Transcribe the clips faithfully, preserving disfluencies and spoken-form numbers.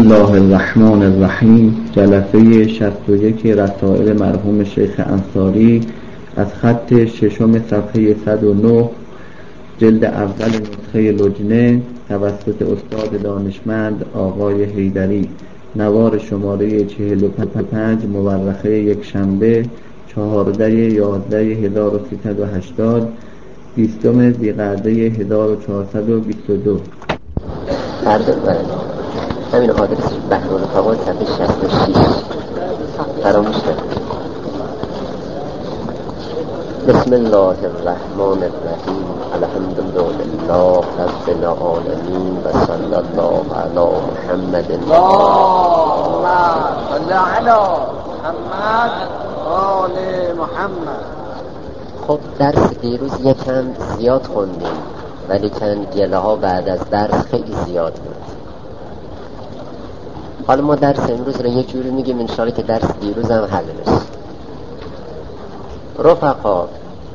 الله الرحمن الرحیم. جلسه شصت و یک رسائل مرحوم شیخ انصاری از خط ششم صفحه صد و نه جلد اول نسخه لجنه توسط استاد دانشمند آقای حیدری، نوار شماره چهل و پنج، مورخه یک شنبه چهارده یازده هزار و سیصد و هشتاد، بیستم ذیقعده هزار و چهارصد و بیست و دو. همین آدرس بحرالفواد صفحه شصت و شش فراموش نکنید. بسم الله الرحمن الرحیم. الحمد لله رب العالمین و صلی الله علی محمد. اللهم صل علی محمد آل محمد. خب درس دیروز یکم زیاد خوندیم، ولی چند گله ها بعد از درس خیلی زیاد بود. حالا ما درس امروز رو یه جوری میگیم انشاءالله که درس دیروز هم حل بشه. رفقا،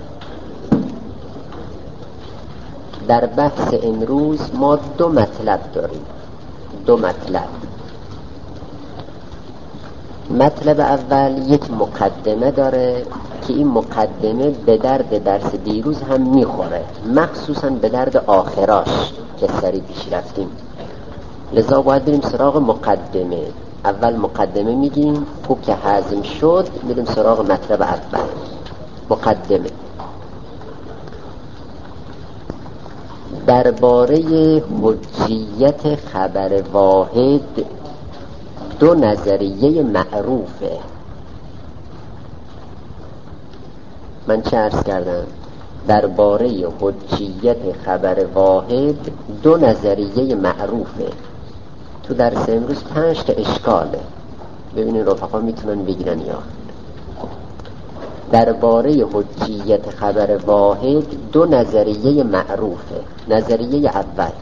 در بحث امروز ما دو مطلب داریم. دو مطلب. مطلب اول یک مقدمه داره که این مقدمه به درد درس دیروز هم میخوره، مخصوصا به درد آخراش که سری پیش رفتیم. لذا باید بریم سراغ مقدمه. اول مقدمه میگیم، خوب که هضم شد میریم سراغ مطلب اول. مقدمه درباره حجیت خبر واحد دو نظریه معروفه. من چه عرض کردم؟ درباره حجیت خبر واحد دو نظریه معروفه. تو درس امروز پنج تا اشکاله، ببینید رفقا میتونن بگیرن یا. درباره حجیت خبر واحد دو نظریه معروفه. نظریه اول،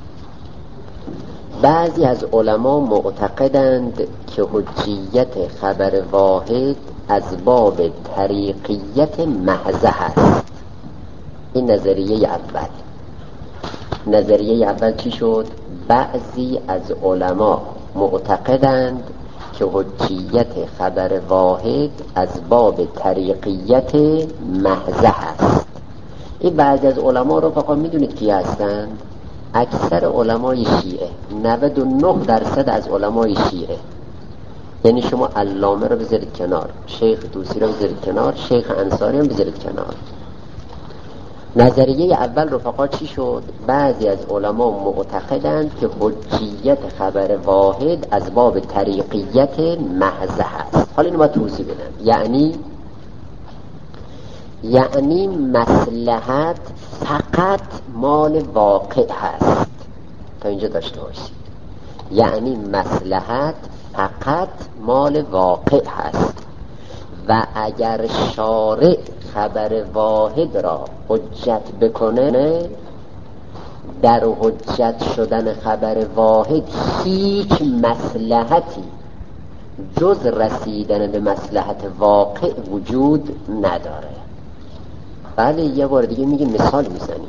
بعضی از علما معتقدند که حجیت خبر واحد از باب طریقیت محض هست. این نظریه اول. نظریه اول چی شد؟ بعضی از علما معتقدند که حجیت خبر واحد از باب طریقیت محض هست. این بعضی از علما رو فقط میدونید کی هستند؟ اکثر علمای شیعه، نود و نه درصد از علمای شیعه. یعنی شما علامه رو بذارید کنار، شیخ طوسی رو بذارید کنار، شیخ انصاری رو بذارید کنار. نظریه اول رفقا چی شد؟ بعضی از علما معتقدند که حجیت خبر واحد از باب طریقیت محض هست. حالا اینو باید توضیح بدم. یعنی یعنی مصلحت فقط مال واقع هست. تا اینجا داشته باشید. یعنی مصلحت فقط مال واقع هست و اگر شارع خبر واحد را حجت بکنه، در حجت شدن خبر واحد هیچ مصلحتی جز رسیدن به مصلحت واقع وجود نداره. بله، یه بار دیگه میگه، مثال میزنیم.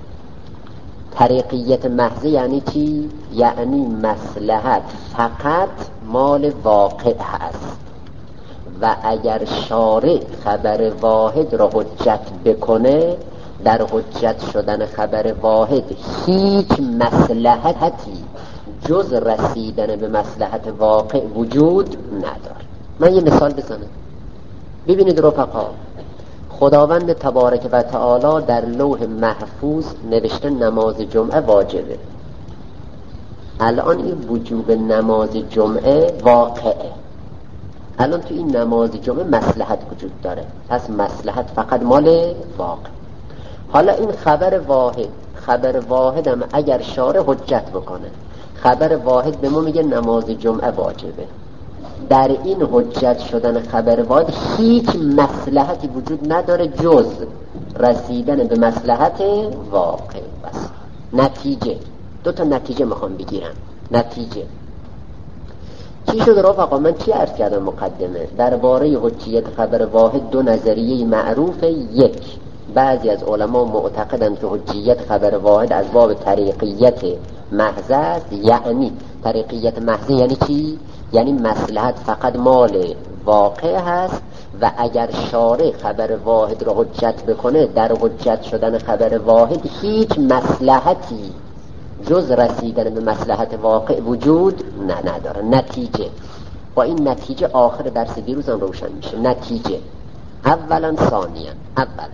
طریقیت محض یعنی چی؟ یعنی مصلحت فقط مال واقع هست و اگر شارع خبر واحد را حجت بکنه، در حجت شدن خبر واحد هیچ مصلحتی جز رسیدن به مصلحت واقع وجود نداره. من یه مثال بزنم. ببینید رفقا، خداوند تبارک و تعالی در لوح محفوظ نوشته نماز جمعه واجبه. الان این وجوب نماز جمعه واقعه. الان تو این نماز جمعه مصلحت وجود داره، پس مصلحت فقط مال واقع. حالا این خبر واحد، خبر واحد هم اگر شارع حجت بکنه، خبر واحد به ما میگه نماز جمعه واجبه. در این حجت شدن خبر واحد هیچ مصلحتی وجود نداره جز رسیدن به مصلحت واقع. بس نتیجه، دو تا نتیجه میخوام بگیرم. نتیجه چی شد رفقا؟ من چی عرض کردم مقدمه؟ درباره حجیت خبر واحد دو نظریه معروف. یک، بعضی از علما معتقدند که حجیت خبر واحد از باب طریقیت محض است، یعنی طریقیت محض یعنی چی؟ یعنی مصلحت فقط مال واقع هست و اگر شارع خبر واحد را حجت بکنه، در حجت شدن خبر واحد هیچ مصلحتی جز رسیدن به مصلحت واقع وجود نه نداره. نتیجه با این نتیجه آخر درس دیروز هم روشن میشه. نتیجه اولا ثانیا اولا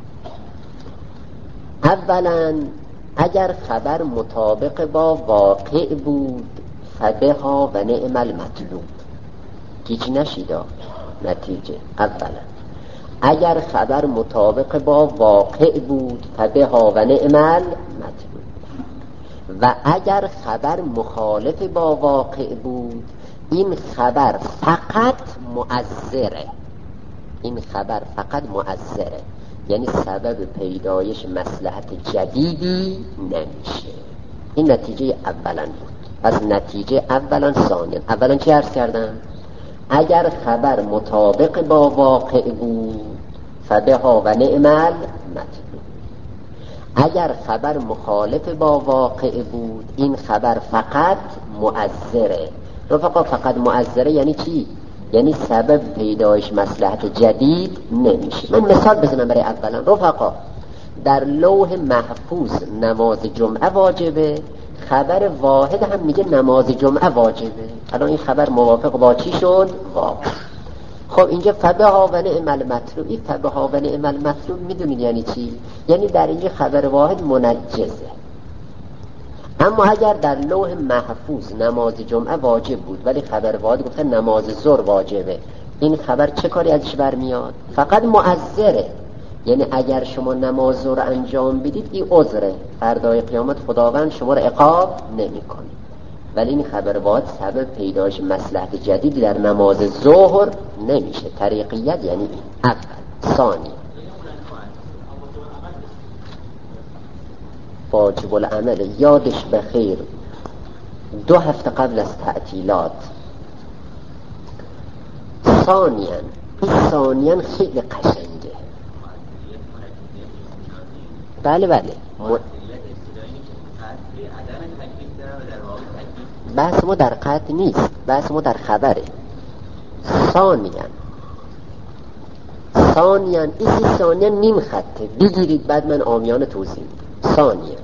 اولا اگر خبر مطابق با واقع بود فبها و نعم المطلوب. گیج نشیدا. نتیجه اولا اگر خبر مطابق با واقع بود فبها و نعم المطلوب، و اگر خبر مخالف با واقع بود این خبر فقط مؤثره. این خبر فقط مؤثره، یعنی سبب پیدایش مصلحت جدیدی نمیشه. این نتیجه اولا بود. پس نتیجه اولا ثانیا اولا چی عرض کردم؟ اگر خبر مطابق با واقع بود فبها و نعم المطلوب. اگر خبر مخالف با واقع بود این خبر فقط مؤثره. رفقا فقط مؤثره یعنی چی؟ یعنی سبب پیدایش مصلحت جدید نمیشه. من مثال بزنم برای اولا. رفقا در لوح محفوظ نماز جمعه واجبه، خبر واحد هم میگه نماز جمعه واجبه. الان این خبر موافق با چی شد؟ واقع. خب اینجا فبها و نعم المطلوب، این فبها و نعم المطلوب میدونید یعنی چی؟ یعنی در اینجا خبر واحد منجزه. اما اگر در لوح محفوظ نماز جمعه واجب بود ولی خبر واحد گفته نماز ظهر واجبه، این خبر چه کاری ازش برمیاد؟ فقط مؤثره. یعنی اگر شما نماز ظهر انجام بدید این عذره، فردای قیامت خداوند شما را عقاب نمیکنه. ولی این خبر واحد سبب پیدایش مصلحت جدیدی در نماز ظهر نمیشه. طریقیت یعنی این. اول. ثانی واجب العمل. یادش بخیر دو هفته قبل از تعطیلات. ثانیاً این ثانیاً خیلی قشنگه. بله بله م... بحث ما در قطع نیست، بحث ما در خبره. ثانیاً ثانیاً این ثانیاً نیم خطه بگیرید بعد من عامیانه توضیح. ثانیاً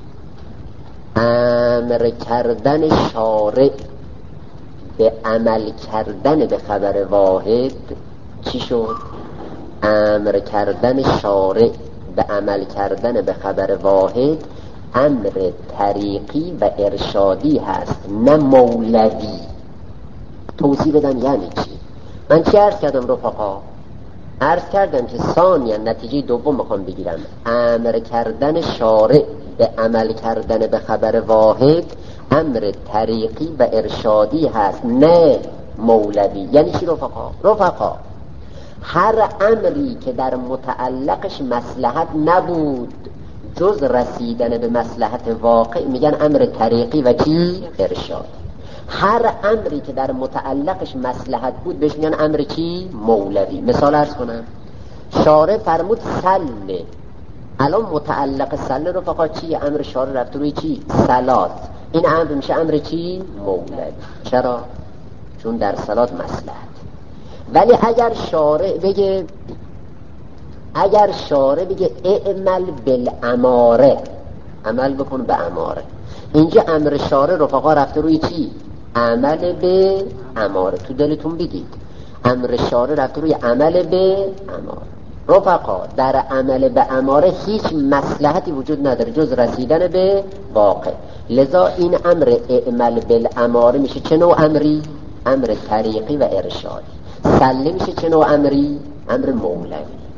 امر کردن شارع به عمل کردن به خبر واحد چی شد؟ امر کردن شارع به عمل کردن به خبر واحد امر طریقی و ارشادی هست، نه مولوی. توضیح بدم یعنی چی؟ من چی عرض کردم رفقا؟ عرض کردم که ثانیا نتیجه دوم میخوام بگیرم. امر کردن شارع به عمل کردن به خبر واحد امر طریقی و ارشادی هست، نه مولوی. یعنی چی رفقا؟ رفقا هر امری که در متعلقش مصلحت نبود جز رسیدن به مصلحت واقع میگن امر طریقی و چی؟ ارشاد. هر امری که در متعلقش مصلحت بود بهش میگن امر چی؟ مولوی. مثال عرض کنم. شارع فرمود صله، الان متعلق صله رفقا چی؟ امر شارع رفت روی چی؟ صلات. این امر میشه امر چی؟ مولوی. چرا؟ چون در صلات مصلحت. ولی اگر شارع بگه اگر شارع بگه اعمل بالاماره، عمل بکن به اماره، اینجا امر شارع رفقا رفته روی چی؟ عمل به اماره. تو دلتون بگید امر شارع رفته روی عمل به اماره. رفقا در عمل به اماره هیچ مصلحتی وجود نداره جز رسیدن به واقع. لذا این امر اعمل بالاماره میشه چه نوع امری؟ امر طریقی و ارشادی. سله میشه چه نوع امری؟ امر مولوی.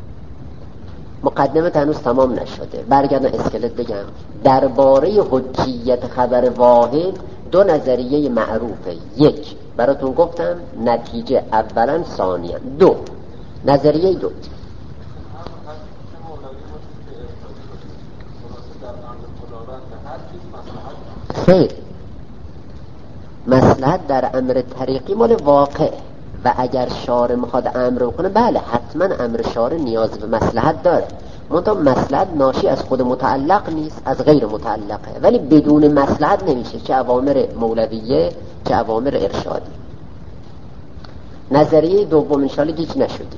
مقدمه هنوز تمام نشده. برگردم اسکلت بگم. درباره حجیت خبر واحد دو نظریه معروفه. یک براتون گفتم نتیجه اولا ثانیا. دو نظریه دو خیر مصلحت در امر طریقی مال واقع و اگر شارع میخواد امر بکنه بله حتما امر شارع نیاز به مصلحت داره، منتها مصلحت ناشی از خود متعلق نیست، از غیر متعلقه، ولی بدون مصلحت نمیشه، چه اوامر مولویه چه اوامر ارشادی. نظریه دوم انشاءالله گیج نشدید.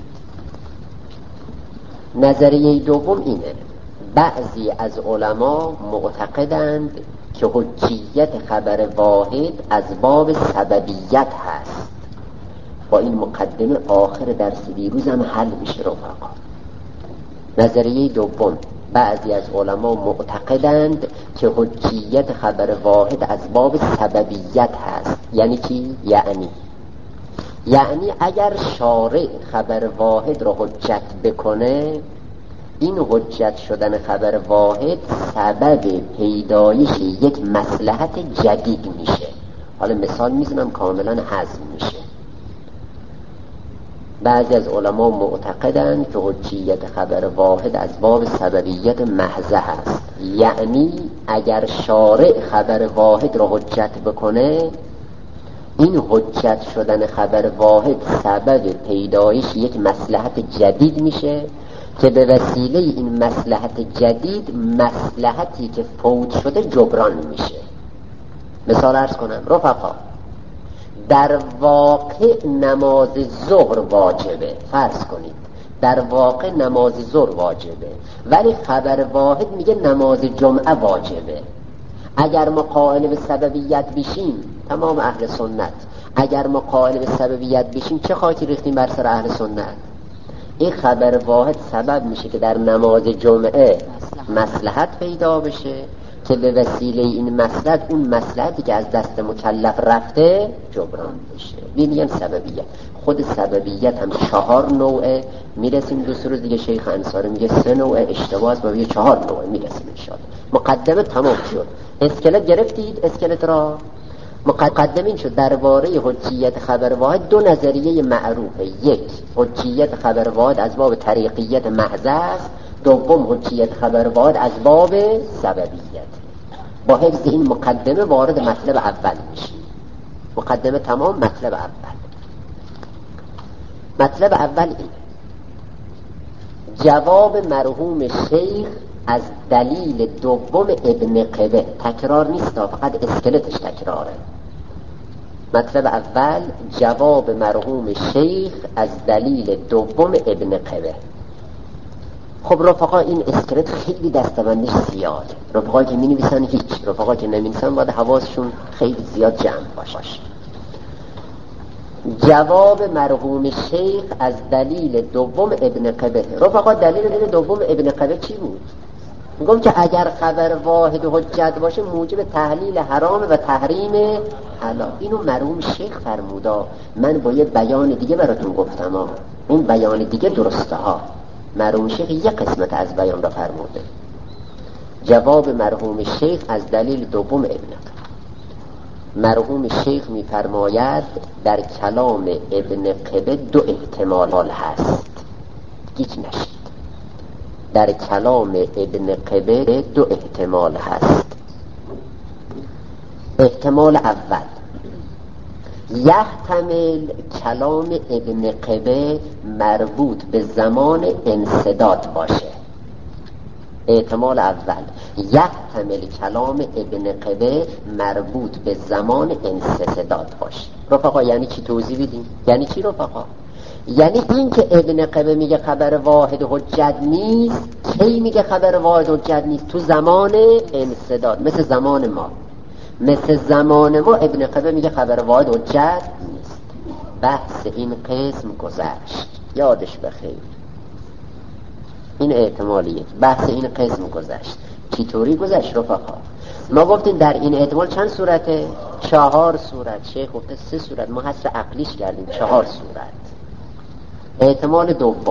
نظریه دوم اینه: بعضی از علما معتقدند که حجیت خبر واحد از باب سببیت هست. با این مقدمه آخر درس دیروز هم حل میشه رفقا. نظریه دوم: بعضی از علما معتقدند که حجیت خبر واحد از باب سببیت هست. یعنی چی؟ یعنی یعنی اگر شارع خبر واحد رو حجت بکنه، این حجت شدن خبر واحد سبب پیدایش یک مصلحت جدید میشه. حالا مثال میزنم کاملا هضم میشه. بعضی از علما معتقدند که حجیت خبر واحد از باب سببیت محضه هست. یعنی اگر شارع خبر واحد رو حجت بکنه، این حجت شدن خبر واحد سبب پیدایش یک مصلحت جدید میشه که به وسیله این مصلحت جدید مصلحتی که فوت شده جبران میشه. مثال عرض کنم رفقا، در واقع نماز ظهر واجبه، فرض کنید در واقع نماز ظهر واجبه، ولی خبر واحد میگه نماز جمعه واجبه. اگر ما قائل به سببیت بشیم، تمام اهل سنت اگر ما قائل به سببیت بشیم، چه خاکی ریختیم بر سر اهل سنت؟ این خبر واحد سبب میشه که در نماز جمعه مصلحت پیدا بشه که به وسیله این مصلحت اون مصلحتی که از دست مکلف رفته جبران بشه. میگن سببیت. خود سببیت هم چهار نوعه، میرسیم دو سه روز دیگه شیخ انصاری میگه سه نوعه، اشتباه است، ما میگه چهار نوعه. میرسیم ان شاء الله. مقدمه تمام شد. اسکلت گرفتید؟ اسکلت را مقدمین شد درباره حجیت خبر واحد. دو نظریه معروفه: یک، حجیت خبر واحد از باب طریقیت محض است. دوم، حجیت خبر واحد از باب سببیت. با حفظ این مقدمه وارد مطلب اول میشیم. مقدمه تمام، مطلب اول. مطلب اول این: جواب مرحوم شیخ از دلیل دوم ابن قبه. تکرار نیست، فقط اسکلتش تکراره. مطلب اول: جواب مرحوم شیخ از دلیل دوم ابن قبه. خب رفقا، این اسکلت خیلی دستبندش زیاد. رفقا که می نویسن هیچ، رفقا که نمی نویسن باید حواسشون خیلی زیاد جمع باشه. جواب مرحوم شیخ از دلیل دوم ابن قبه. رفقا دلیل دلیل دوم ابن قبه چی بود؟ میگم که اگر خبر واحد حجت باشه موجب تحلیل حرام و تحریم حلال. اینو مرحوم شیخ فرمودا. من با یه بیان دیگه براتون گفتم ها. اون بیان دیگه درسته ها. مرحوم شیخ یک قسمت از بیان را فرموده. جواب مرحوم شیخ از دلیل دوم ابن قبه. مرحوم شیخ میفرماید در کلام ابن قبه دو احتمال هست. گیج نشید. در کلام ابن قبه دو احتمال هست. احتمال اول: یحتمل کلام ابن قبه مربوط به زمان انسداد باشه. احتمال اول: یحتمل کلام ابن قبه مربوط به زمان انسداد باشه. رفقا یعنی چی؟ توضیح بدیم. یعنی چی رفقا؟ یعنی این که ابن قبه میگه خبر واحد حجت نیست، کی میگه خبر واحد حجت نیست؟ تو زمان انسداد، مثل زمان ما. مثل زمان ما ابن قبه میگه خبر واحد حجت نیست. بحث این قسم گذشت، یادش بخیر. این احتمال یک. بحث این قسم گذشت. چطوری گذشت رفقا؟ ما گفتیم در این احتمال چند صورته؟ چهار صورت. شیخ گفته سه صورت، ما حصر عقلیش کردیم چهار صورت. احتمال دوم: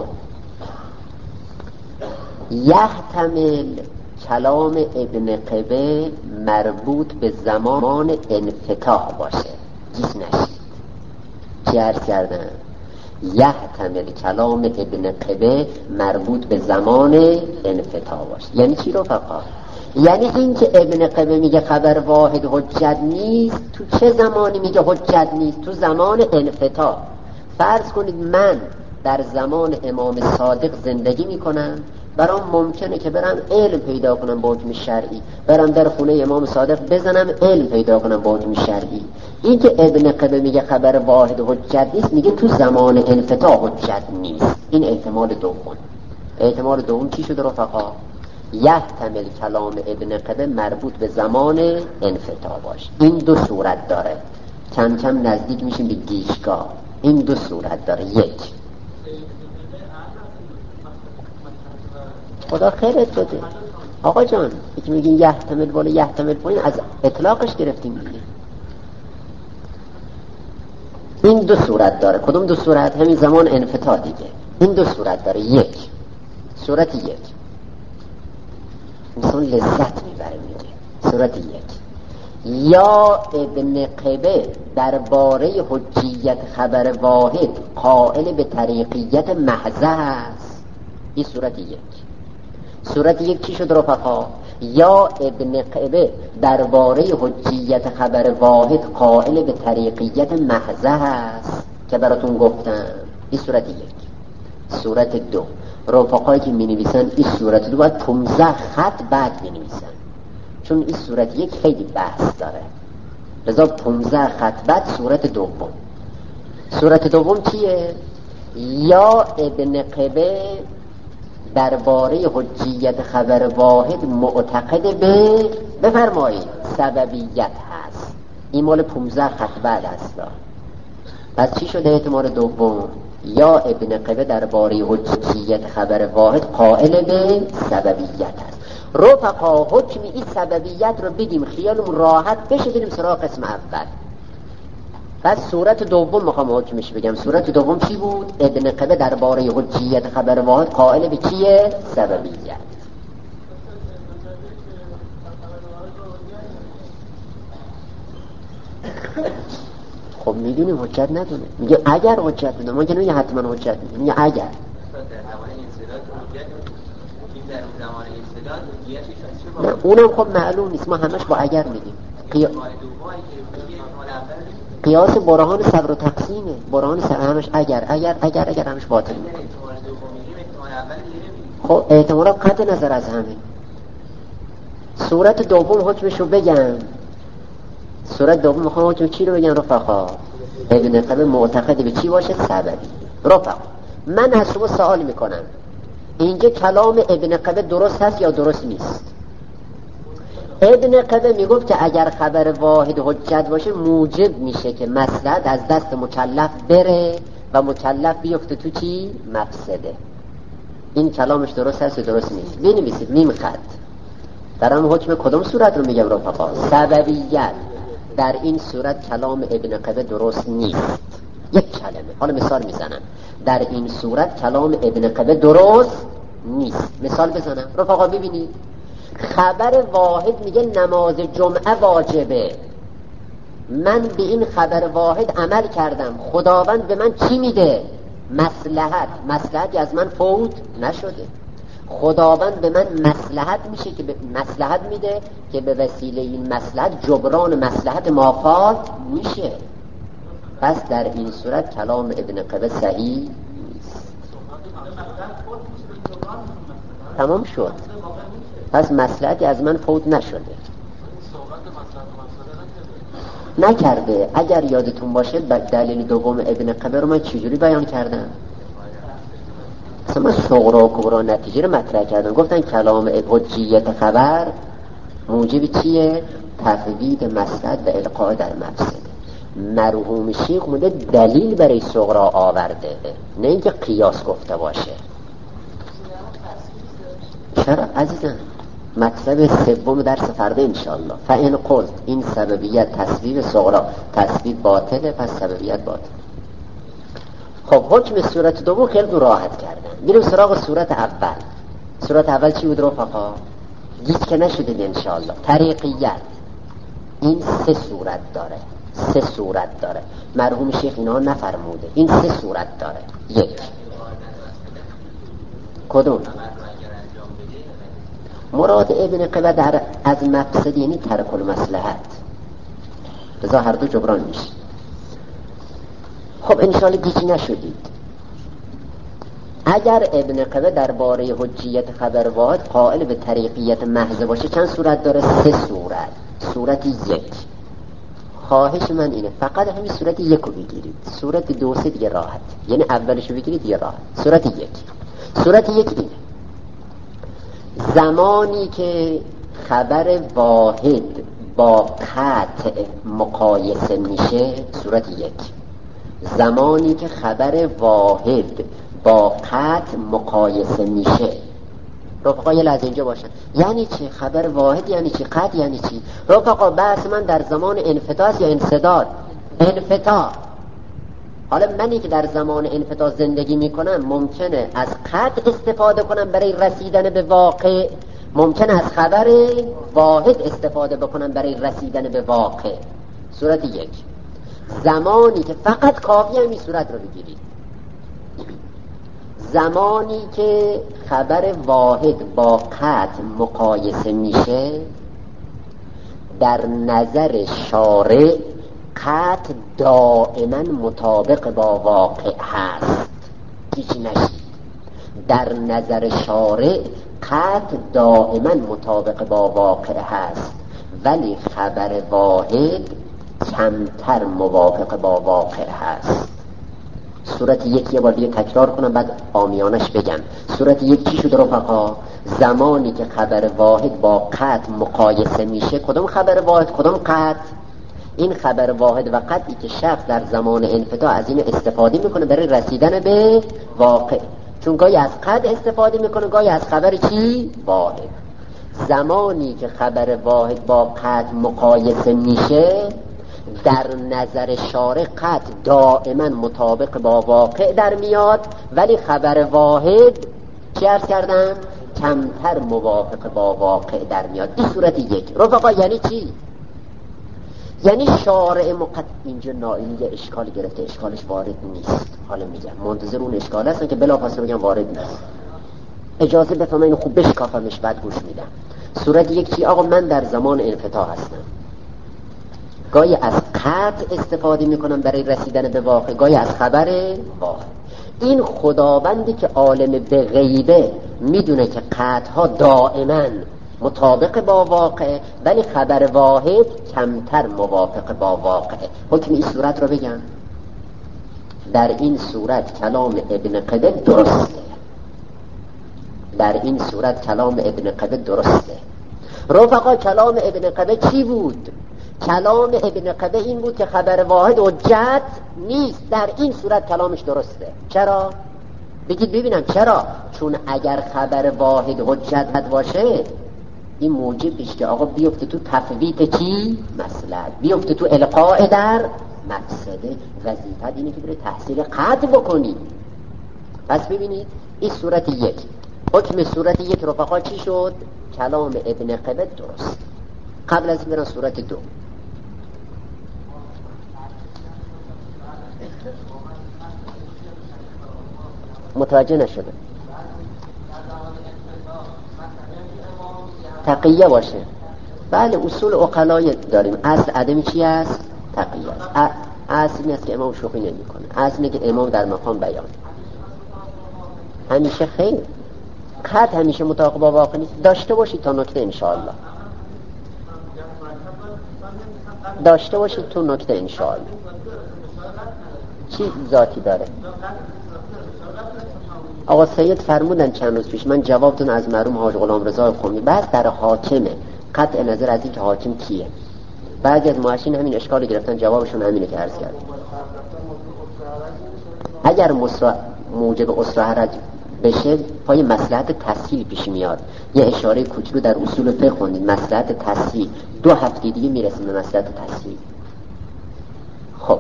یحتمل کلام ابن قبه مربوط به زمان انفتاح باشه. گیج نشید. چی عرض کردم؟ یحتمل کلام ابن قبه مربوط به زمان انفتاح باشه. یعنی چی رفقا؟ یعنی این که ابن قبه میگه خبر واحد حجت نیست، تو چه زمانی میگه حجت نیست؟ تو زمان انفتاح. فرض کنید من در زمان امام صادق زندگی میکنم، برام ممکنه که برم علم پیدا کنم با حکم شرعی، برم در خونه امام صادق بزنم علم پیدا کنم با حکم شرعی. این که ابن قبه میگه خبر واحد حجت نیست، میگه تو زمان انفتاح حجت نیست. این احتمال دوم. احتمال دوم چی شد رفقا؟ یحتمل کلام ابن قبه مربوط به زمان انفتاح باشه. این دو صورت داره، کم کم نزدیک میشیم به گیشگاه. این دو صورت داره. یک، خدا خیرت بده آقا جان، یکی میگین یحتمل بالا یحتمل پایین، از اطلاقش گرفتیم دیگه. این دو صورت داره. کدوم دو صورت؟ همین زمان انفتاح دیگه. این دو صورت داره. یک، صورت یک، انسان لذت میبره میگه. صورت یک، یا ابن قبه درباره حجیت خبر واحد قائل به طریقیت محضه است. این صورت یک. صورت یک چی شد رفقا؟ یا ابن قبه درباره حجیت خبر واحد قائل به طریقیت محضه است که براتون گفتم. این صورت یک. صورت دو، رفقایی که می نویسن این صورت دو باید پونزده خط بعد می نویسن، چون این صورت یک خیلی بحث داره، لذا پونزده خط بعد صورت دوم. صورت دوم چیه؟ یا ابن قبه درباره حجیت خبر واحد معتقد به بفرمایید سببیت هست. این مال پونزده خط بعد هست. پس چی شده احتمال دوم؟ یا ابن قبه درباره حجیت خبر واحد قائل به سببیت هست. رفقا حکم این سببیت رو بگیم خیالمون راحت بشه، بریم سراغ قسم اول. پس صورت دوم میخوام حکمش بگم. صورت دوم چی بود؟ ابن قبه درباره حجیت خبر واحد قائل به چیه؟ سببیت. خب میدونیم حجت ندونه، میگه اگر حجت ندونه، ما که نمیگه حتما حجت ندونه، میگه اگر. نه اونم خب معلوم نیست، ما همش با اگر میگیم. قیا... قیاس برهان صبر و تقسیمه. برهان صبر همش اگر اگر اگر اگر همش باطل میکنه. خب احتمالات قطع نظر از همه. صورت دوم حکمشو بگم. صورت دوم میخوام حکم چی رو بگم رفقا؟ ابن قبه معتقد به چی باشه؟ سببی. رفقا من از شما سوال میکنم، اینجا کلام ابن قبه درست هست یا درست نیست؟ ابن قبه میگفت که اگر خبر واحد حجت باشه موجب میشه که مصلحت از دست مکلف بره و مکلف بیفته تو چی؟ مفسده. این کلامش درست هست یا درست نیست؟ بنویسید میم خط. دارم حکم کدوم صورت رو میگم رفقا؟ سببیت. در این صورت کلام ابن قبه درست نیست. یک کلمه، حالا مثال میزنم. در این صورت کلام ابن قبه درست نیست. مثال بزنم رفقا ببینید. خبر واحد میگه نماز جمعه واجبه، من به این خبر واحد عمل کردم، خداوند به من چی میده؟ مصلحت. مصلحتی از من فوت نشده، خداوند به من مصلحت میشه که به مصلحت میده که به وسیله این مصلحت جبران مصلحت مافات میشه. پس در این صورت کلام ابن قبه صحیح نیست. تمام شد. پس مصلحتی از من فوت نشده، نکرده. اگر یادتون باشه دلیل دوم ابن قبه رو من چجوری بیان کردم؟ اصلا من صغرا و کبرا نتیجه رو مطرح کردم. گفتن کلام حجیت خبر موجب چیه؟ تفوید مصلحت و القاء در مفسده. مرحوم شیخ مونده دلیل برای صغرا آورده، نه اینکه قیاس گفته باشه. چرا عزیزم؟ مطلب سوم درس فردا انشاءالله. فإن قلت این سببیت تصویب صغرا تصویب باطله، پس سببیت باطل. خب حکم صورت دوم خیلی راحت کردن. میریم سراغ صورت اول. صورت اول چی بود رفقا؟ گیج که نشدید انشاءالله. طریقیت. این سه صورت داره. سه صورت داره. مرحوم شیخ اینا نفرموده. این سه صورت داره. یک، کدوم؟ مراد ابن قبه در از مفسد یعنی ترک المصلحت، لذا هر دو جبران میشه. خب انشاءالله گیج نشدید. اگر ابن قبه درباره حجیت خبر واحد قائل به طریقیت محض باشه چند صورت داره؟ سه صورت. صورت یک، خواهش من اینه فقط همین صورت یک رو بگیرید، صورت دو سه دیگه راحت، یعنی اولش رو بگیرید دیگه راحت. صورت یک، صورت یک اینه زمانی که خبر واحد با قطع مقایسه میشه. صورت یک، زمانی که خبر واحد با قطع مقایسه میشه. رفقا یه لحظه اینجا باشن، یعنی چی خبر واحد؟ یعنی چی قطع؟ یعنی چی رفقا؟ بحث من در زمان انفتاح یا انسداد؟ انفتاح. حالا منی که در زمان انفتاح زندگی میکنم ممکنه از قطع استفاده کنم برای رسیدن به واقع، ممکنه از خبر واحد استفاده بکنم برای رسیدن به واقع. صورت یک، زمانی که فقط کافی همین صورت رو بگیرید، زمانی که خبر واحد با قطع مقایسه میشه در نظر شارع قطع دائما مطابق با واقع هست. هیچی نشید، در نظر شارع قطع دائما مطابق با واقع هست، ولی خبر واحد کمتر موافق با واقع هست. صورت یک یه بار دیگه تکرار کنم بعد آمیانش بگم. صورت یک چی شد رفقا؟ زمانی که خبر واحد با قطع مقایسه میشه. کدوم خبر واحد کدوم قطع؟ این خبر واحد و قطعی که شخص در زمان انفتاح از این استفاده میکنه برای رسیدن به واقع، چون گاهی از قطع استفاده میکنه گاهی از خبر چی؟ واحد. زمانی که خبر واحد با قطع مقایسه میشه در نظر شارع قطع دائما مطابق با واقع در میاد، ولی خبر واحد چی عرض کردم؟ کمتر موافق با واقع در میاد. این صورت یک. رفقا یعنی چی؟ یعنی شارع مقدم اینجا نائینی یه اشکال گرفته، اشکالش وارد نیست. حالا میگم منتظر اون اشکال هستن که بلافاصله بگم وارد نیست. اجازه بفرمایید اینو خوب بشکافمش بعد گوش میدم. صورت یک چی؟ آقا من در زمان انفتاح هستم، گاهی از قطع استفاده میکنم برای رسیدن به واقع، گاهی از خبر واحد. این خداوندی که عالم به غیبه میدونه که قطعها دائما مطابق با واقع، ولی خبر واحد کمتر موافق با واقع. حکم این صورت رو بگم. در این صورت کلام ابن قده درسته، در این صورت کلام ابن قده درسته. رفقا کلام ابن قده چی بود؟ کلام ابن قده این بود که خبر واحد حجت نیست. در این صورت کلامش درسته. چرا؟ بگید ببینم چرا؟ چون اگر خبر واحد حجت باشه این موجب بشه که آقا بیفته تو تفویت چی؟ مصلحت، بیفته تو القاء در مفسده. وظیفت اینه که بره تحصیل قطع بکنی. پس ببینید این صورت یک. حکم صورت یک رفقا چی شد؟ کلام ابن قده درست. قبل از برن صورت دو. متوجه نشده تقیه باشه. بله اصول عقلای داریم. اصل عدمی چی است؟ تقیه است. اصل این است که امام شوخی نمی کنه. اصل اینه که امام در مقام بیان همیشه خیر قطع همیشه مطابق با واقع نیست. داشته باشید تا نکته انشاءالله، داشته باشید تو نکته انشاءالله. چی ذاتی داره؟ آقا سید فرمودن چند روز پیش، من جوابتون از مرحوم حاج غلام رضا قمی بس در حاکمه، قطع نظر از این که حاکم کیه. بعضی از معاشین همین اشکال گرفتن، جوابشون همینه که عرض کردم. اگر مصرح موجب اسره حرج بشه پای مصلحت تسهیل پیش میاد. یه اشاره کوچولو در اصول فقه خوندید، مصلحت تسهیل. دو هفته دیگه میرسیم به مصلحت تسهیل. خب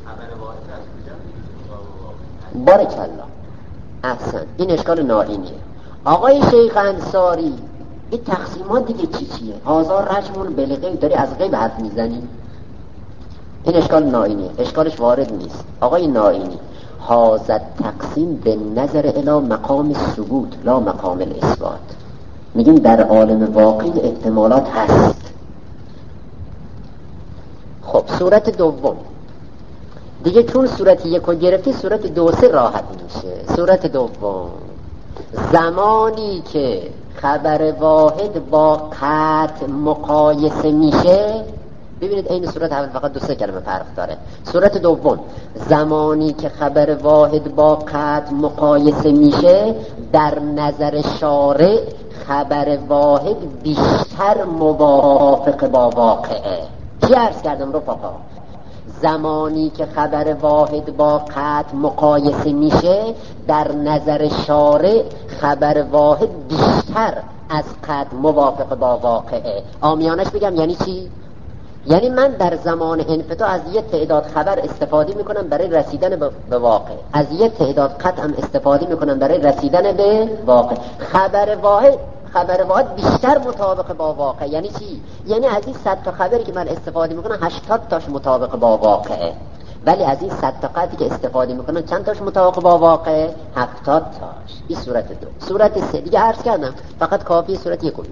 بارکالله احسن. این اشکال نائینیه. آقای شیخ انصاری این تقسیمات دیگه چی چیه؟ آزار رجمون بلغیب داری از غیب حرف میزنی. این اشکال نائینیه، اشکالش وارد نیست. آقای نائینی حاضر تقسیم به نظر الی مقام ثبوت لا مقام الاثبات. میگیم در عالم واقعی احتمالات هست. خب صورت دوم دیگه چون صورت یک رو گرفتی صورت دو سه راحت میشه. صورت دوم زمانی که خبر واحد با قطع مقایسه میشه، ببینید این صورت اول فقط دو سه کلمه فرق داره. صورت دوم زمانی که خبر واحد با قطع مقایسه میشه، در نظر شارع خبر واحد بیشتر موافق با واقعه. چی عرض کردم رفقا؟ زمانی که خبر واحد با قطع مقایسه میشه، در نظر شارع خبر واحد بیشتر از قطع موافق با واقعه. عامیانش بگم یعنی چی؟ یعنی من در زمان انفتاح از یه تعداد خبر استفاده میکنم برای رسیدن به واقع، از یه تعداد قطع هم استفاده میکنم برای رسیدن به واقع. خبر واحد خبر واحد بیشتر مطابق با واقع. یعنی چی؟ یعنی از این صد تا خبری که من استفاده میکنم هشتاد تاش مطابق با واقعه، ولی از این صد تا قطعی که استفاده میکنم چند تاش مطابق با واقع؟ هفتاد تاش. این صورت دو. صورت سه دیگه عرض کردم فقط کافی صورت یک.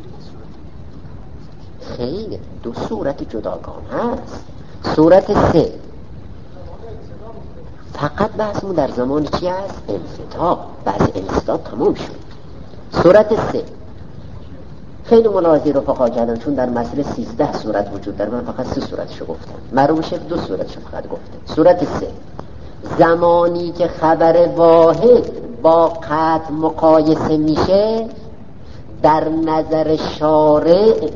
خیلی دو صورت جداگانه هست. صورت سه فقط بحثمون در زمان چی هست؟ انفتاح. بحث انفتاح تموم شد. صورت سه خیلی ملاحظه رو فقط کردم، چون در مسئله سیزده صورت وجود داره، من فقط سه صورتشو گفتم. معلوم شد دو صورتشو فقط گفتم. صورت سه زمانی که خبر واحد با قطع مقایسه میشه، در نظر شارع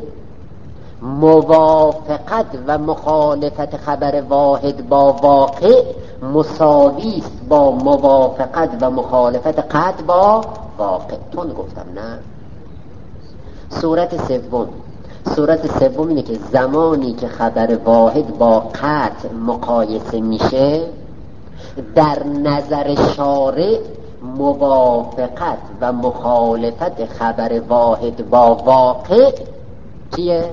موافقت و مخالفت خبر واحد با واقع مساوی است با موافقت و مخالفت قطع با واقع. تون گفتم نه؟ صورت سوم صورت سوم اینه که زمانی که خبر واحد با قطع مقایسه میشه، در نظر شارع موافقت و مخالفت خبر واحد با واقع چیه؟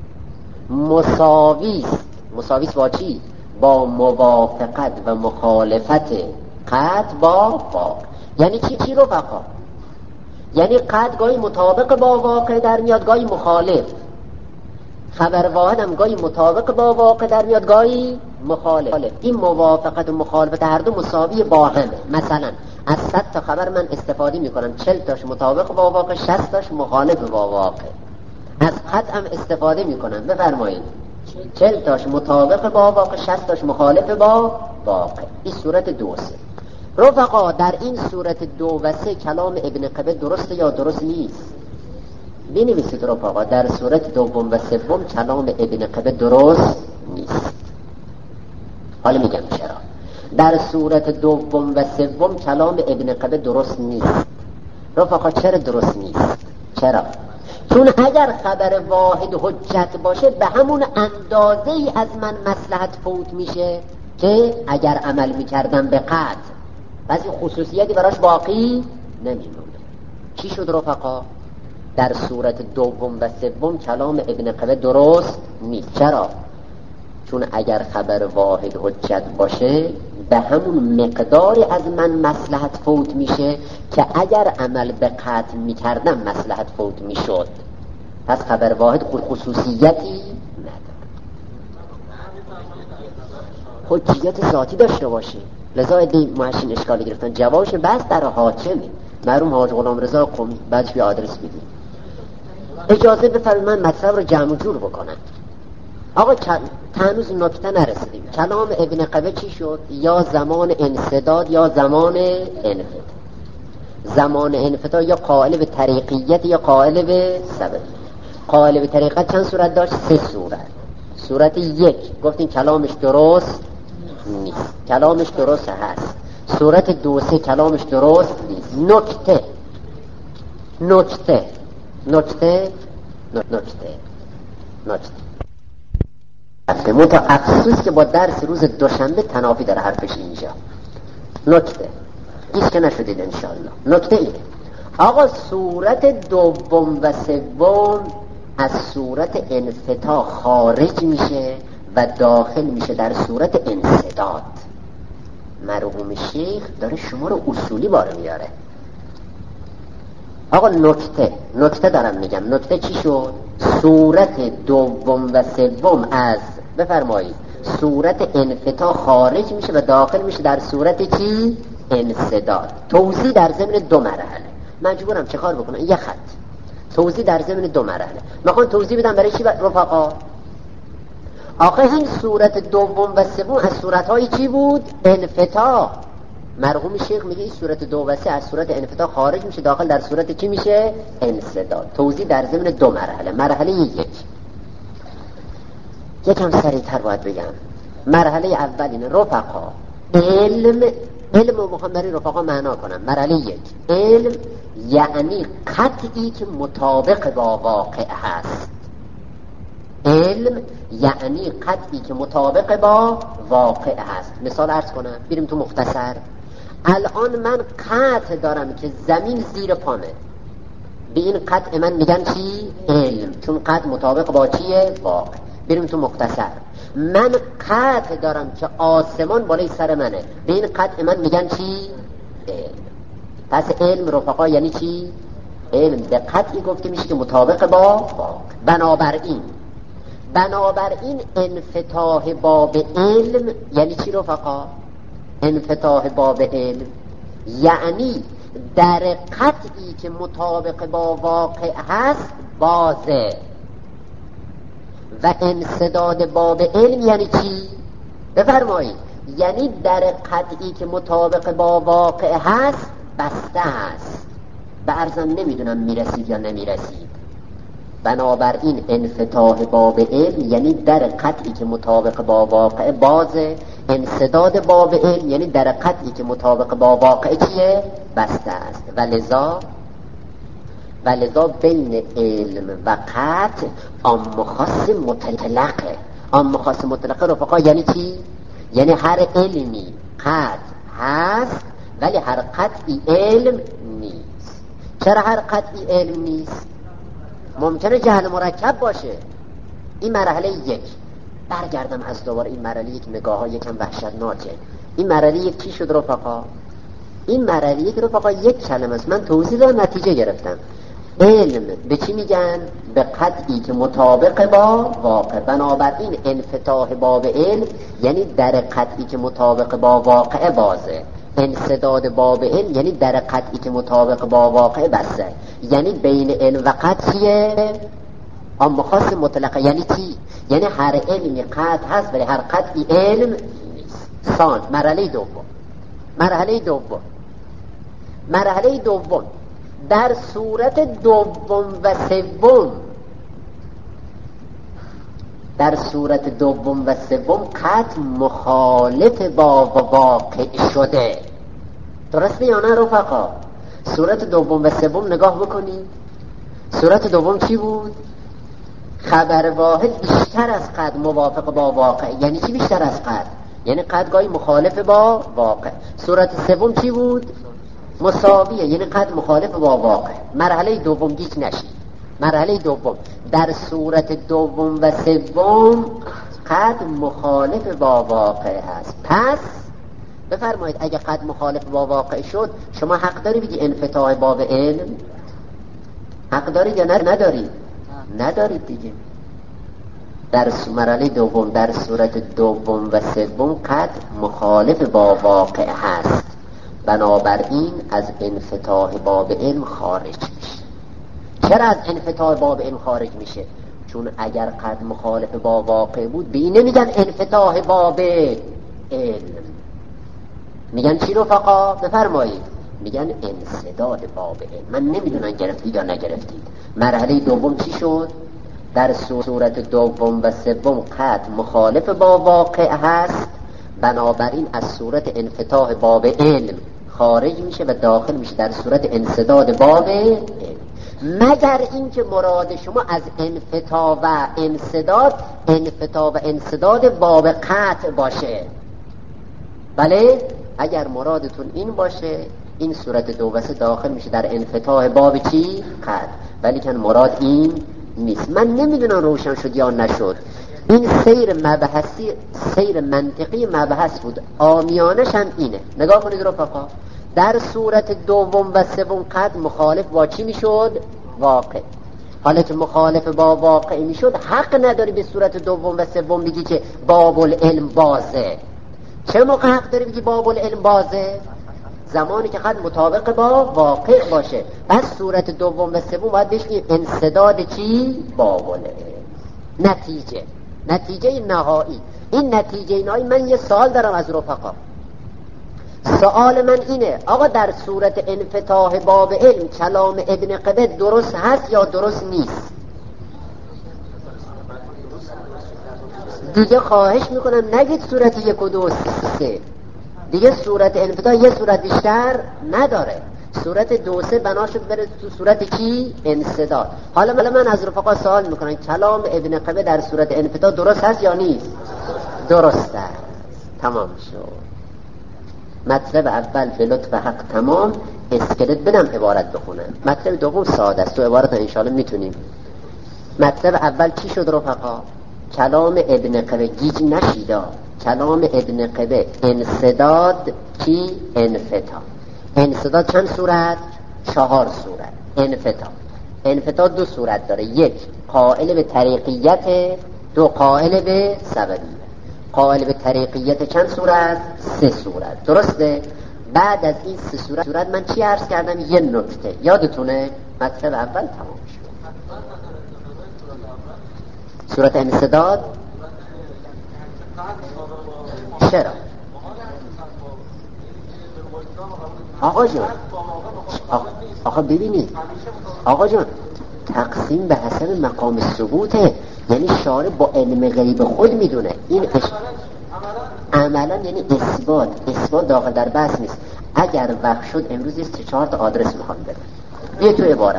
مساوی است. مساوی است با چی؟ با موافقت و مخالفت قطع با واقع. یعنی چی چی رو بقا؟ یعنی قطع گاهی مطابق با واقع در میاد، گاهی مخالف. خبر واحد هم گاهی مطابق با واقع در میاد، گاهی مخالف. این موافقت و مخالفت هر دو مساوی با همه. مثلا از صد تا خبر من استفاده میکنم، چهل تاش مطابق با واقع، شصت تاش مخالف با واقع. از قطع هم استفاده میکنم، بفرمایید چهل تاش مطابق با واقع، شصت تاش مخالف با واقع. این صورت دو سه. رفقا در این صورت دو و سه کلام ابن قبه درسته یا درست نیست؟ بنویسید رفقا در صورت دوم و سوم کلام ابن قبه درست نیست. حالا میگم چرا. در صورت دوم و سوم کلام ابن قبه درست نیست. رفقا چرا درست نیست؟ چرا؟ چون اگر خبر واحد حجت باشه به همون اندازه ای از من مصلحت فوت میشه که اگر عمل میکردم به قطع بعضی خصوصیتی براش باقی نمیمونه. چی شد رفقا؟ در صورت دوم و سوم کلام ابن قبه درست نیست. چرا؟ چون اگر خبر واحد حجت باشه به همون مقداری از من مصلحت فوت میشه که اگر عمل به قطع میکردم مصلحت فوت میشد. پس خبر واحد خصوصیتی نداره، حجیت ذاتی داشته باشه. لذا ادهی محشین اشکالی گرفتن، جوابش بس در حاکمه. مرحوم حاج غلام رضا قمی بعدش بی آدرس بدیم. اجازه بفرمایید من مطلب رو جمع جور بکنم. آقا هنوز نکته نرسیدیم. کلام ابن قبه چی شد؟ یا زمان انسداد یا زمان انفتاح. زمان انفتاح یا قائل به طریقیت یا قائل به سبب. قائل به طریقت چند صورت داشت؟ سه صورت. صورت یک گفتیم کلامش درست نیست، کلامش درست هست. صورت دو سه کلامش درست نیست. نکته نکته نکته نکته نکته متا افسوس که با درس روز دوشنبه تنافی در حرفش اینجا. نکته ایش که نشدید انشاءالله. نکته اینه آقا صورت دوم و سوم از صورت انفتاح خارج میشه و داخل میشه در صورت انسداد. مرحوم شیخ داره شما رو اصولی باره میاره. آقا نکته نکته دارم میگم. نکته چی شد؟ صورت دوم و سوم از بفرمایید صورت انفتاح خارج میشه و داخل میشه در صورت چی؟ انسداد. توضیح در ضمن دو مرحله. مجبورم چه کار بکنم؟ یه خط توضیح در ضمن دو مرحله. میخوام توضیح بدم برای چی رفقا؟ آخه این صورت دوم و سوم از صورتهای چی بود؟ انفتاح. مرحوم شیخ میگه این صورت دو و سه از صورت انفتاح خارج میشه، داخل در صورت چی میشه؟ انسداد. توضیح در ضمن دو مرحله. مرحله یک یکم سریعتر باید بگم. مرحله اول اینه رفقا، علم علم رو میخوام برای رفقا معنا کنم. مرحله یک، علم یعنی قطعی که مطابق با واقع هست. علم یعنی قطعی که مطابق با واقع هست. مثال عرض کنم، بریم تو مختصر. الان من قطع دارم که زمین زیر پامه، به این قطع من میگن چی؟ علم، چون قطع مطابق با چیه؟ واقع. بریم تو مختصر. من قطع دارم که آسمان بالای سر منه، به این قطع من میگن چی؟ علم. پس علم رفقا یعنی چی؟ علم به قطعی گفته میشه که مطابق با واقع. بنابراین بنابراین انفتاح باب علم یعنی چی رفقا؟ انفتاح باب علم یعنی در قطعی که مطابق با واقع هست بازه. و انسداد باب علم یعنی چی؟ بفرمایید. یعنی در قطعی که مطابق با واقع هست بسته هست. به عرضم نمیدونم میرسید یا نمیرسید. بنابراین انفتاح باب علم یعنی در قطعی که مطابق با واقع بازه. انسداد باب علم یعنی در قطعی که مطابق با واقع چیه؟ بسته است. و لذا و لذا بین علم و قطع عام خاص مطلقه. عام خاص مطلقه رفقا یعنی چی؟ یعنی هر علمی قطع هست ولی هر قطعی علم نیست. چرا هر قطعی علم نیست؟ ممکنه جهل مرکب باشه. این مرحله یک. برگردم از دوباره این مرحله یک، نگاه ها یکم وحشتناکه. این مرحله یک چی شد رفقا؟ این مرحله یک رفقا یک کلمه است. من توضیح دادم نتیجه گرفتم. علم به چی میگن؟ به قطعی که مطابق با واقع. بنابراین انفتاح باب علم یعنی در قطعی که مطابق با واقع بازه. انسداد باب علم یعنی در قطعی که مطابق با واقع بسته. یعنی بین علم و قطعیه عام خاص مطلقه. یعنی چی؟ یعنی هر علمی قطع هست ولی هر قطعی علم نیست. سان مرحله دوم. مرحله دوم مرحله دوم در صورت دوم و سوم در صورت دوم و سوم قطع مخالف با واقع شده. درسته یا نه رفقا؟ صورت دوم و سوم نگاه بکنید. صورت دوم چی بود؟ خبر واحد بیشتر از قطع موافق با واقع. یعنی چی بیشتر از قطع؟ یعنی قطع گاهی مخالف با واقع. صورت سوم چی بود؟ مساویه، یعنی قطع مخالف با واقع. مرحله دوم گیج نشید. مرحله دوم در صورت دوم و سوم قطع مخالف با واقع هست. پس بفرمایید اگه قطع مخالف با واقع شد شما حق داری بگی انفتاح باب علم؟ حق دارید یا ندارید؟ ندارید دیگه. در مرحله دوم در صورت دوم و سوم قطع مخالف با واقع هست. بنابراین از انفتاح باب علم خارج میشه. چرا از انفتاح باب علم خارج میشه؟ چون اگر قد مخالف با واقع بود به این نمیگن انفتاح باب علم. میگن چی رفقا؟ بفرمایید. میگن انسداد باب علم. من نمیدونم گرفتید یا نگرفتید. مرحله دوم چی شد؟ در صورت دوم و سوم قد مخالف با واقع هست. بنابراین از صورت انفتاح باب علم خارج میشه و داخل میشه در صورت انسداد باب علم. مگر اینکه مراد شما از انفتاح و انسداد انفتاح و انسداد باب قطع باشه. بله؟ اگر مرادتون این باشه این صورت دو و سه داخل میشه در انفتاح باب چی؟ قطع. ولی که مراد این نیست. من نمیدونم روشن شد یا نشد. این سیر مبحثی سیر منطقی مبحث بود. عامیانش هم اینه. نگاه کنید رفقا. در صورت دوم و سوم قد مخالف با چی میشد؟ واقع. حالا که مخالف با واقع میشد حق نداری به صورت دوم و سوم بگی که باب العلم بازه. چه موقع حق داری بگی باب العلم بازه؟ زمانی که قد مطابق با واقع باشه. پس صورت دوم و سوم باید بشیم انسداد چی؟ باب العلم. نتیجه نتیجه نهایی. این نتیجه نهایی. من یه سوال دارم از رفقا. سوال من اینه آقا در صورت انفتاح باب علم کلام ابن قبه درست هست یا درست نیست؟ دیگه خواهش میکنم نگید صورت یک و دو سه. دیگه صورت انفتاح یه صورت بیشتر نداره. صورت دو سه بنا شد بره تو صورت چی؟ انسداد. حالا من از رفقا سوال میکنم کلام ابن قبه در صورت انفتاح درست هست یا نیست؟ درسته. تمام شد. مطلب اول به لطف حق تمام. اسکلت بدم عبارت بخونم. مطلب دوم ساده است. تو عبارت انشاءالله میتونیم. مطلب اول چی شد رفقا؟ کلام ابن قبه گیج نشیدا. کلام ابن قبه انسداد چی؟ انفتاح. انسداد چند صورت؟ چهار صورت. انفتاح انفتاح دو صورت داره. یک قائل به طریقیت، دو قائل به سببیت. قائل به طریقیت چند صورت؟ سه صورت. درسته؟ بعد از این سه صورت, صورت من چی عرض کردم؟ یه نکته یادتونه؟ مطلب اول تمام شد. صورت انسداد چرا؟ آقا جان آقا, آقا ببینید آقا جان تقسیم به حسب مقام ثبوته. یعنی شارع با علم غیب خود میدونه. این اش... عملا یعنی اثبات. اثبات داخل در بحث نیست. اگر وقت شد امروز یه سه چهار تا آدرس میخوام بدم. بیا تو عبارت.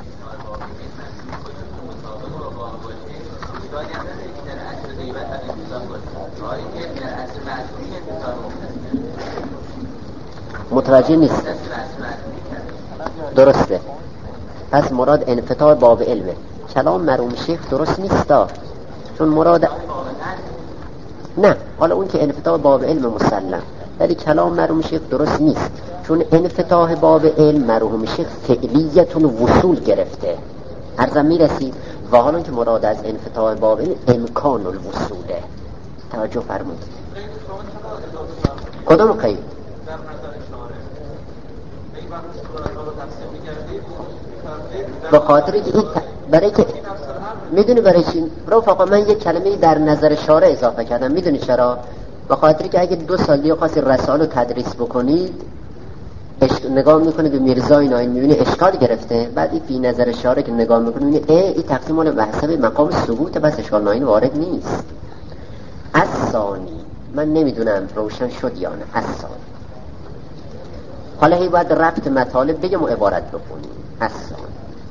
متوجه نیست. درسته. پس مراد انفتاح باب علمه. کلام مرحوم شیخ درست نیستا. چون مراد نه حالا اون که انفتاح باب علم مسلم، ولی کلام مرحوم شیخ درست نیست. چون انفتاح باب علم مرحوم شیخ فعلیتون وصول گرفته. عرضم میرسید. و حالا که مراد از انفتاح باب علم امکان الوصوله. توجه فرمودید. کدام قید؟ به خاطری که این برای که میدونی برای چی؟ رفقا من یک کلمه در نظر شارع اضافه کردم. میدونی چرا؟ به خاطری که اگه دو سال دیگه خواستید رسائل رو تدریس بکنید اش... نگاه میکنید به میرزای ناین میبینی اشکال گرفته. بعد این فی نظر شارع که نگاه میکنید میبینی ای این تقسیم مال بحثه مقام ثبوت بس اشکال ناین وارد نیست. از ثانی من نمیدونم روشن شد یا نه. از ثانی حالا هی باید ربط مطالب بگم و عبارت بکنیم. از ثانی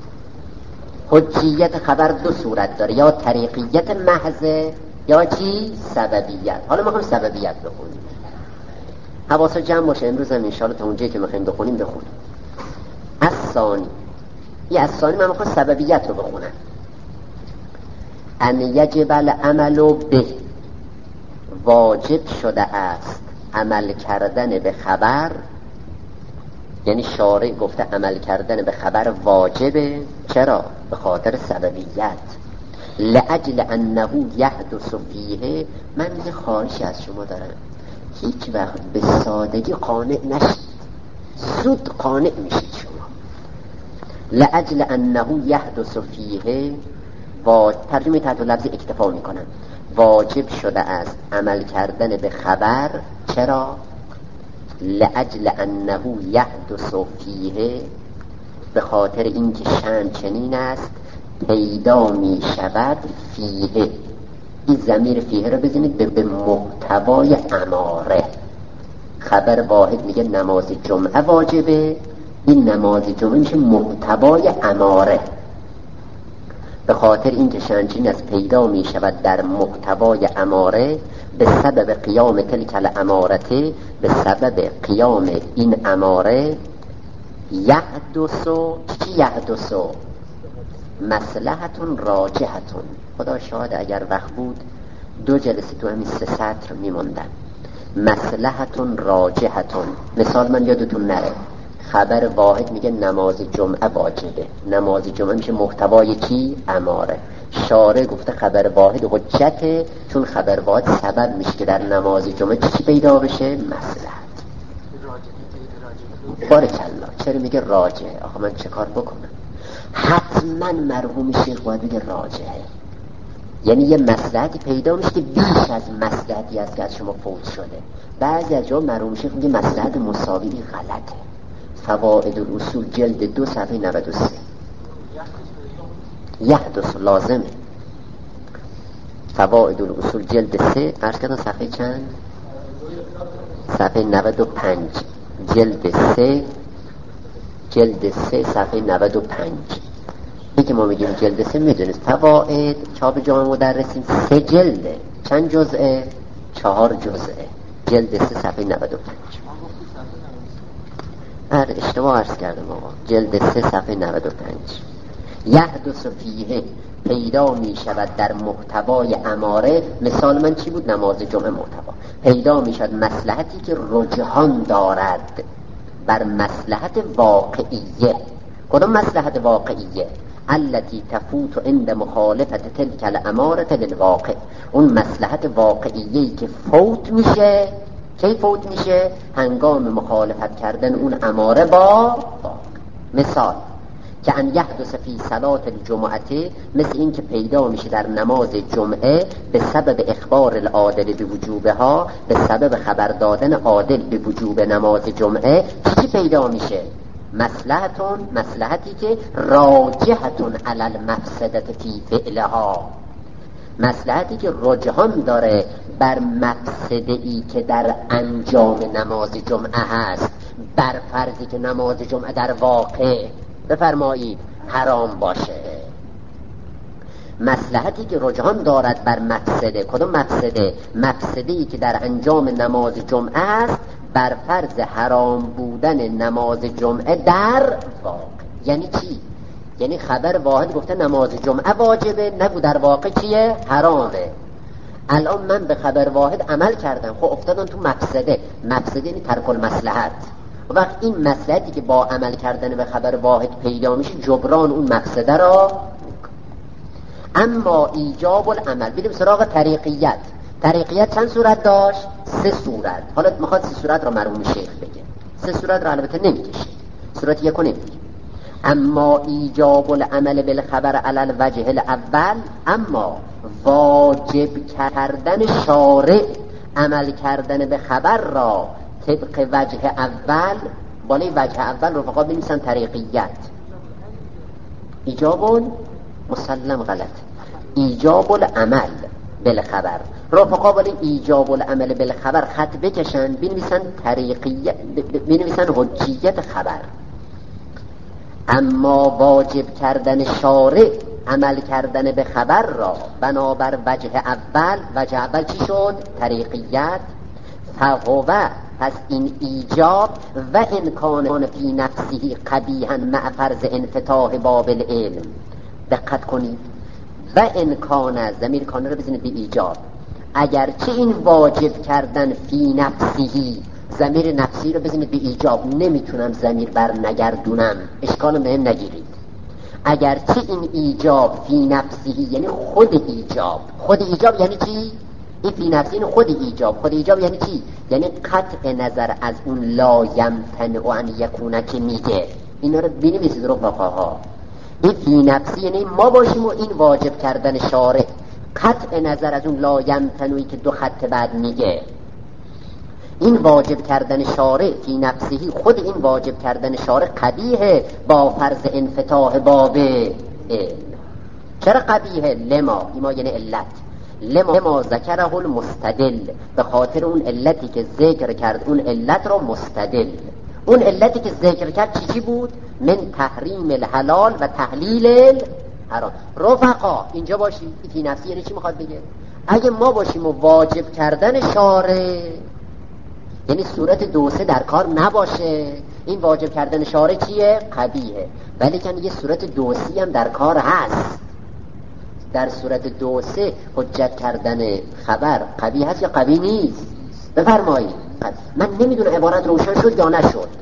حجیت خبر دو صورت داره. یا طریقیت محض یا چی؟ سببیت. حالا ما میخوایم سببیت بخونیم. حواسا جمع باشه. امروز هم انشاءالله تا اونجایی که میخوایم بخونیم بخونیم. از ثانی یه از ثانی من میخوام سببیت رو بخونم. ان یجب العمل به واجب شده است عمل کردن به خبر. یعنی شارع گفته عمل کردن به خبر واجبه. چرا؟ به خاطر سببیت. لأجل انه یحدث فیه. من یه خواهشی از شما دارم، هیچ وقت به سادگی قانع نشید. زود قانع میشید شما. لأجل انه یحدث فیه و ترجمه تحت لفظ اکتفا میکنم. واجب شده است عمل کردن به خبر. چرا؟ لأجل انه یحدث فیه. به خاطر اینکه شأن چنین است پیدا می شود فیه. این ضمیر فیه رو بزنید به, به محتوای اماره. خبر واحد میگه نماز جمعه واجبه. این نماز جمعه میشه محتوای اماره. به خاطر اینکه شأن چنین است پیدا می شود در محتوای اماره. به سبب قیام تلک الامارته. به سبب قیام این اماره یحدثو. چی یحدثو؟ مصلحتون راجحتون. خدا شاهد اگر وقت بود دو جلسه تو همین سه سطر میموندم. مصلحتون راجحتون. مثال من یادتون نره. خبر واحد میگه نماز جمعه واجبه، نماز جمعه میشه محتوای چی؟ اماره. شارع گفته خبر واحد حجته، چون خبر واحد سبب میشه که در نماز جمعه چی پیدا بشه؟ مصلحت. بارکالله. چرا میگه راجعه؟ آخه من چه کار بکنم؟ حتما مرحوم شیخ باید بگه راجعه، یعنی یه مصلحتی پیدا میشه که بیش از مصلحتی است که از شما فوت شده. بعضی از جا مرحوم شیخ میگه مصلحت مساوی غلطه. فوائد الاصول جلد دو صفحه نود و سه. یحدث لازمه. فوائد الاصول جلد سه، عرض کردن صفحه چند؟ صفحه نود و پنج. جلد سه، جلد سه صفحه نود و پنج. این که ما میگیم جلد سه، میدونید فوائد چاپ جامع مدرسین سه جلده. چند جزءه؟ چهار جزءه. جلد سه صفحه نود و پنج. اره اشتباه عرض کردم آقا. جلد سه صفحه نود و پنج. یحدث فیه، پیدا می شود در محتوای اماره. مثال من چی بود؟ نماز جمعه محتوا. پیدا می شود مصلحتی که رجحان دارد بر مصلحت واقعیه. کدام مصلحت واقعیه؟ التي تفوت عند مخالفت تلك الاماره للواقع. اون مصلحت واقعیه‌ای که فوت میشه. کی فوت میشه؟ هنگام مخالفت کردن اون اماره با واقع. مثال که ان یحدث فی صلات الجمعه، مثل این که پیدا میشه در نماز جمعه به سبب اخبار العادل به وجوبها، به سبب خبر دادن عادل به وجوب نماز جمعه چی پیدا میشه؟ مصلحتون، مصلحتی که راجحتون علی المفسدت فی فعلها، مصلحتی که رجحان داره بر مفسده‌ای که در انجام نماز جمعه هست، بر فرضی که نماز جمعه در واقع بفرمایید حرام باشه. مصلحتی که رجحان دارد بر مفسده. کدوم مفسده؟ مفسده‌ای که در انجام نماز جمعه است بر فرض حرام بودن نماز جمعه در واقع. یعنی چی؟ یعنی خبر واحد گفته نماز جمعه واجبه، نگو در واقع چیه؟ حرامه. الان من به خبر واحد عمل کردم، خب افتادم تو مفسده. مفسده یعنی ترک المصلحت. وقت این مصلحتی که با عمل کردن به خبر واحد پیدا میشه جبران اون مفسده را. اما ایجاب العمل، بریم سراغ طریقیت. طریقیت چند صورت داشت؟ سه صورت. حالا میخواد سه صورت را مرحوم شیخ بگه. سه صورت را البته نمیکشه، صورت یکو نمیگه. اما ایجاب العمل بالخبر علی الوجه الاول، اما واجب کردن شارع عمل کردن به خبر را طبق وجه اول. بالای وجه اول رفقا بنویسن طریقیت. ایجاب مسلم غلط، ایجاب العمل بالخبر. رفقا بالای ایجاب العمل بالخبر خط بکشن، بنویسن طریقیت، بنویسن حجیت خبر. اما واجب کردن شارع عمل کردن به خبر را بنابر وجه اول. وجه اول چی شد؟ طریقیت. فهوه، پس این ایجاب و امکان فی نفسه قبیحا مع فرض انفتاح باب العلم. دقت کنید، و امکان ضمیر کانه رو بزنید به ایجاب. اگرچه این واجب کردن فی نفسه، ضمیر نفسی رو بزنید به ایجاب، نمیتونم ضمیر بر نگردونم، اشکال بهم نگیرید. اگرچه این ایجاب فی نفسه یعنی خود ایجاب. خود ایجاب یعنی چی؟ این فی نفسی یعنی خود ایجاب. خود ایجاب یعنی چی؟ یعنی قطع نظر از اون لا یمتنع ان یکونه که میگه. اینا رو بنویسید رفقاها. این فی نفسی یعنی ما باشیم و این واجب کردن شارع، قطع نظر از اون لا یمتنعی که دو خط بعد میگه. این واجب کردن شارع فی نفسی، خود این واجب کردن شارع قبیحه با فرض انفتاح باب علم. چرا قبیحه؟ لما، ما یعنی علت. لما, لما ذکره المستدل، به خاطر اون علتی که ذکر کرد، اون علت را مستدل. اون علتی که ذکر کرد چی چی بود؟ من تحریم الحلال و تحلیل الحرام. رفقا اینجا باشی. فی نفسی یعنی چی میخواد بگه؟ اگه ما باشیم و واجب کردن شارع، یعنی صورت دو سه در کار نباشه، این واجب کردن شارع چیه؟ قبیحه. ولی که یه صورت دو سی هم در کار هست. در صورت دو سه حجت کردن خبر قبیح هست یا قبیح نیست؟ بفرمایید. من نمیدونم عبارت روشن شد یا نشد.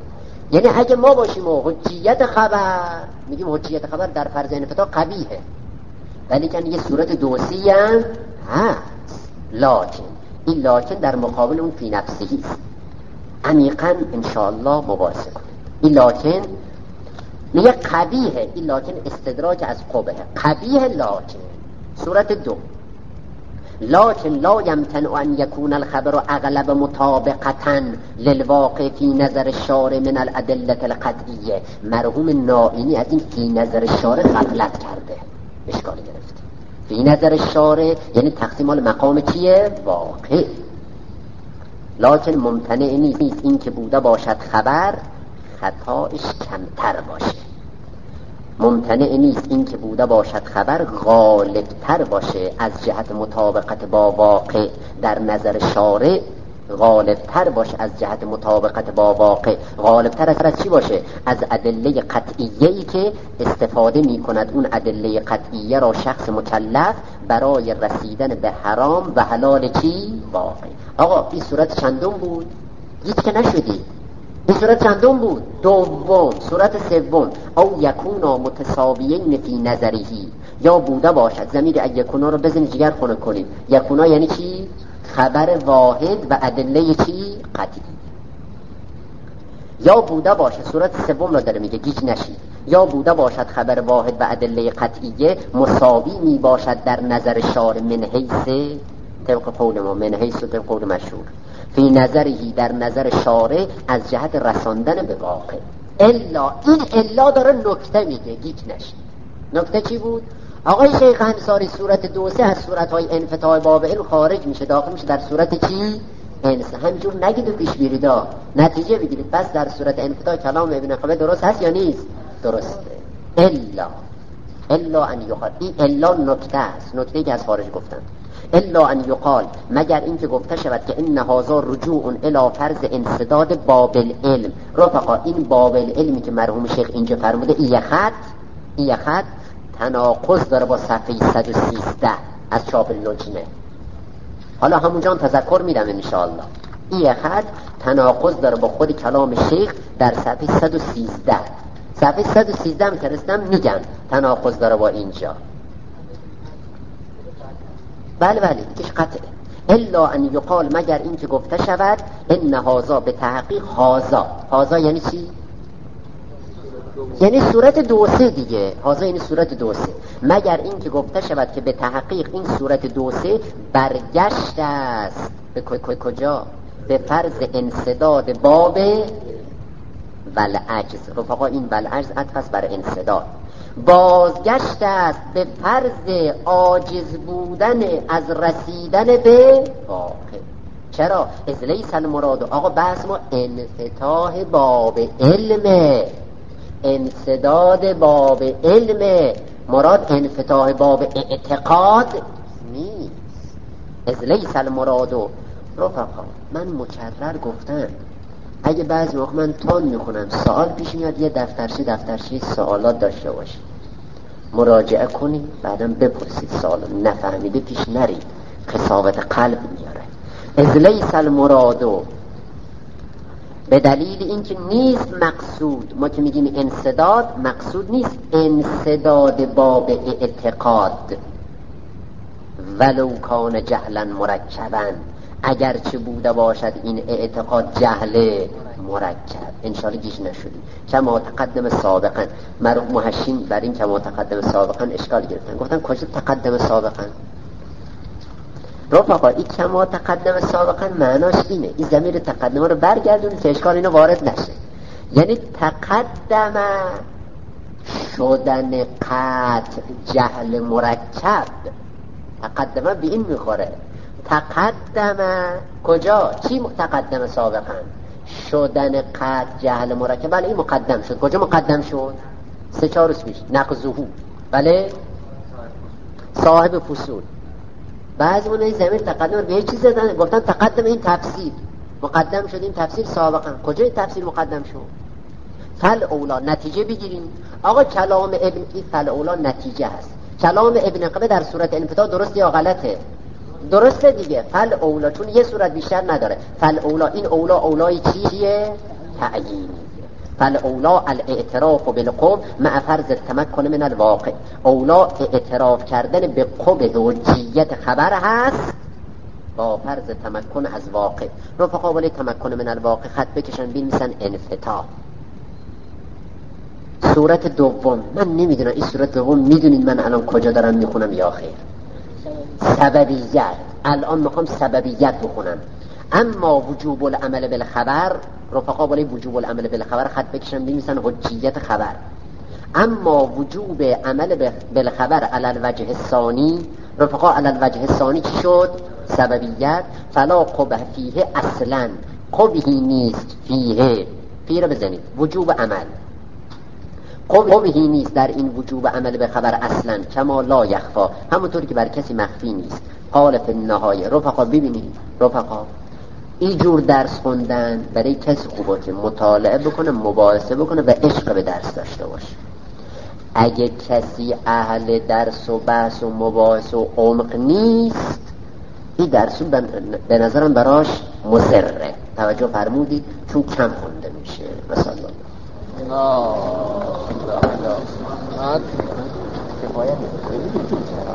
یعنی اگه ما باشیم و حجیت خبر میگیم حجیت خبر در فرض انفتا قبیحه، ولی که یه صورت دوسی هم هست، لکن این لکن در مقابل اون فی نفسهی است. عمیقاً انشاءالله مباحثه کنیم. این لکن میگه قبیحه، این لکن استدراج از قبحه، قبیحه لکن. صورت دو، لکن لا یمتنع ان یکون الخبر اغلب مطابقتا للواقع فی نظر الشارع من الادله القطعیه. مرحوم نائینی از این فی نظر الشارع غفلت کرده، اشکال گرفته. فی نظر الشارع یعنی تقسیم المقام چیه؟ واقع. لکن ممتنع نیست این که بوده باشد خبر خطایش کمتر باشه، ممتنع نیست این که بوده باشد خبر غالبتر باشه از جهت مطابقت با واقع در نظر شارع، غالبتر باشه از جهت مطابقت با واقع. غالبتر از چی باشه؟ از ادله قطعیه‌ای که استفاده می کند اون ادله قطعیه را شخص مکلف برای رسیدن به حرام و حلال چی؟ واقع. آقا این صورت چندم بود؟ هیچ که نشدی. این صورت چندم بود؟ دوم. صورت سوم، او یکونا متساویین فی نظرهی، یا بوده باشد، ضمیر یکونا رو بزنید جگر خونه کنید. یکونا یعنی چی؟ خبر واحد و ادله چی؟ قطعی. یا بوده باشد، صورت سوم رو داره میگه، گیج نشید. یا بوده باشد خبر واحد و ادله قطعیه مساوی می باشد در نظر شارع من حیث، طبق قول ما، من حیث و طبق قول مشهور، فی نظرهی در نظر شارع از جهت رساندن به واقع. الا، این الا داره نکته میگه، گیج نشید. نکته چی بود؟ آقای شیخ انصاری صورت دو سه از صورتهای انفتاح باب علم خارج میشه، داخل میشه در صورت چی؟ انس. همینجور نگید و پیش بیریدا نتیجه بگیرید. بس در صورت انفتاح کلام ابن قبه درست هست یا نیست؟ درسته. الا الا ان یقال، این الا نکته است، نکته که از خارج گفتن. الا ان یقال، مگر این که گفته شود که این هذا رجوع الی فرض انسداد باب العلم. رفقا این باب العلمی که مرحوم شیخ اینجا فرموده، این خط این خط تناقض داره با صفحه صد و سیزده از چاپ لجنه. حالا همونجا تذکر میدم انشاءالله. این خط تناقض داره با خود کلام شیخ در صفحه صد و سیزده. صفحه صد و سیزده هم که رسیدم میگم تناقض داره با اینجا. بله بله کش قطعه. الا ان یقال، مگر این که گفته شود، ان هذا به تحقیق، هذا هذا یعنی چی؟ یعنی صورت دو سه دیگه. هذا یعنی صورت دو سه. مگر این که گفته شود که به تحقیق این صورت دو سه برگشت است به کجا؟ به فرض انسداد باب والعجز. رفقا این والعجز عطف است بر انسداد. بازگشت است به فرض عاجز بودن از رسیدن به واقع. چرا؟ از لیس المراد. آقا بحث ما انفتاح باب علم، انسداد باب علم. مراد انفتاح باب اعتقاد نیست. از لیس المراد. رفقا من مکرر گفتم اگه بعضی موقع من تان میخونم سوال پیش میاد، یه دفترچه دفترچه سوالات داشته باشید، مراجعه کنید، بعدم بپرسید. سوال نفهمیده پیش نرید، قساوت قلب میاره. از لیس المراد، به دلیل اینکه نیست مقصود. ما که میگیم انسداد، مقصود نیست انسداد باب اعتقاد، ولو کان جهلا مرکبا، اگرچه بوده باشد این اعتقاد جهل مرکب. انشاءالله گیج نشدیم. کما تقدم سابقا، مرحوم محشین بر این کما تقدم سابقا اشکال گرفتن، گفتن کجا تقدم سابقا؟ رفقا این کما تقدم سابقا معناش اینه، این ضمیر تقدم رو برگردونید که اشکال اینو وارد نشه. یعنی تقدم شدن قطع جهل مرکب، تقدم به این میخوره. تقدم کجا؟ چی تقدم سابقا؟ شدن قطع جهل مرکب. بله این مقدم شد. کجا مقدم شد؟ سه چهار روز پیش نقضهو. بله صاحب فصول. بعضی من این زمین تقدم به چیز زدن، گفتن تقدم این تفسیر مقدم شد، این تفسیر سابقا. کجا این تفسیر مقدم شد؟ فل اولا. نتیجه بگیریم. آقا کلام ابن، این فل اولا نتیجه هست. کلام ابن قبه در صورت انفتاح درست یا غلطه؟ درسته دیگه. فل اولا، چون یه صورت بیشتر نداره. فل اولا، این اولا اولای چیه؟ تعیینی. فالاولا الاعتراف بالقبح مع فرض التمکن من الواقع. اولا اعتراف کردن به قبح حجیت خبر هست با فرض تمکن از واقع. رفقا ولی تمکن من الواقع خط بکشن بنویسن انفتاح. صورت دوم من نمیدونم این صورت دوم میدونید من الان کجا دارم میخونم یا خیر؟ سببیت. الان میخوام سببیت بخونم. اما وجوب العمل بالخبر، رفقا ولی وجوب العمل بالخبر خط بکشن بنویسن حجیت خبر. اما وجوب عمل بالخبر علی الوجه الثانی، رفقا علی الوجه الثانی چی شد؟ سببیت. فلا قبح فیه اصلا، قبحی نیست فیه، فیه رو بزنید وجوب عمل، قبحی نیست در این وجوب عمل به خبر اصلا، کما لا یخفا، همونطوری که بر کسی مخفی نیست. قال فی النهایه. رفقا ببینید رفقا این جور درس خوندن برای کسی خوبه که مطالعه بکنه، مباحثه بکنه و عشق به درس داشته باشه. اگه کسی اهل درس و بحث و مباحثه و عمق نیست، این درسو به نظرم براش مضره. توجه فرمودید؟ چون کم خونده میشه. مثلا نه نه نه